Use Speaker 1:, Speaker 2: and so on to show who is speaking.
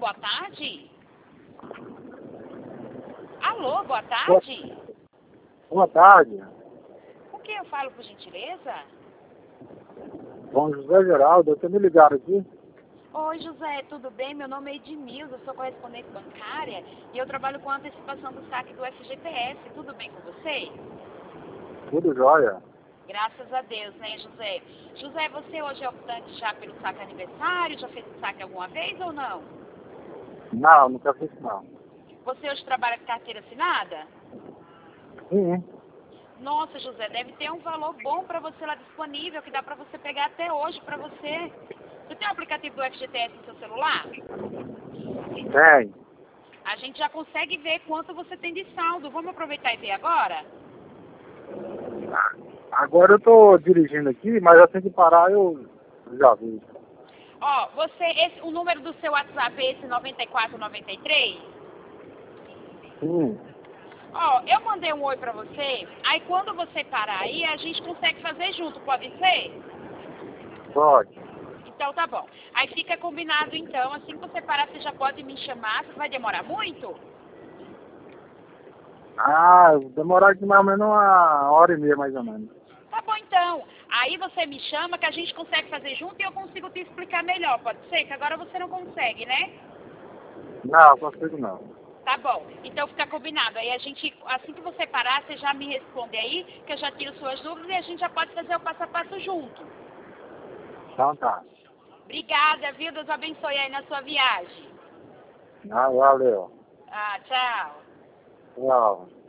Speaker 1: boa tarde. Alô, boa tarde.
Speaker 2: Boa tarde.
Speaker 1: Com quem eu falo, por gentileza?
Speaker 2: Bom, José Geraldo, eu tô me ligado aqui.
Speaker 1: Oi, José, tudo bem? Meu nome é Edmilza, eu sou correspondente bancária e eu trabalho com a antecipação do saque do FGTS. Tudo bem com você?
Speaker 2: Tudo jóia.
Speaker 1: Graças a Deus, né, José? José, você hoje é optante já pelo saque aniversário? Já fez o saque alguma vez ou não?
Speaker 2: Não, nunca fiz não.
Speaker 1: Você hoje trabalha com carteira assinada?
Speaker 2: Sim.
Speaker 1: Nossa, José, deve ter um valor bom para você lá disponível, que dá para você pegar até hoje para você. Você tem o aplicativo do FGTS no seu celular?
Speaker 2: Tem.
Speaker 1: A gente já consegue ver quanto você tem de saldo. Vamos aproveitar e ver agora?
Speaker 2: Agora eu tô dirigindo aqui, mas assim que parar eu já vi.
Speaker 1: Ó, o número do seu WhatsApp é esse 9493?
Speaker 2: Sim.
Speaker 1: Ó, eu mandei um oi pra você, aí quando você parar aí, a gente consegue fazer junto, pode ser?
Speaker 2: Pode.
Speaker 1: Então tá bom. Aí fica combinado então, assim que você parar, você já pode me chamar, você vai demorar muito?
Speaker 2: Demorar aqui mais ou menos 1h30 mais ou menos.
Speaker 1: Tá bom então. Aí você me chama que a gente consegue fazer junto e eu consigo te explicar melhor, pode ser? Que agora você não consegue, né?
Speaker 2: Não, consigo não.
Speaker 1: Tá bom, então fica combinado. Aí a gente, assim que você parar, você já me responde aí, que eu já tiro suas dúvidas e a gente já pode fazer o passo a passo junto.
Speaker 2: Então tá.
Speaker 1: Obrigada, viu? Deus abençoe aí na sua viagem.
Speaker 2: Valeu.
Speaker 1: Ah, tchau.
Speaker 2: Tchau.